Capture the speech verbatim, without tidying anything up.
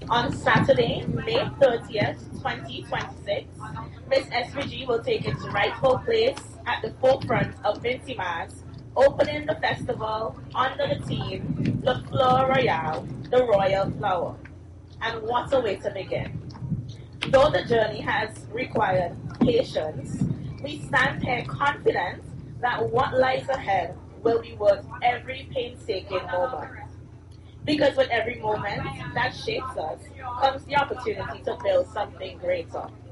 On Saturday, May thirtieth, twenty twenty-six, Miss S V G will take its rightful place at the forefront of Vincy Mass, opening the festival under the theme Le Fleur Royale, the Royal Flower. And what a way to begin. Though the journey has required patience, we stand here confident that what lies ahead will be worth every painstaking moment. Because with every moment that shapes us comes the opportunity to build something greater.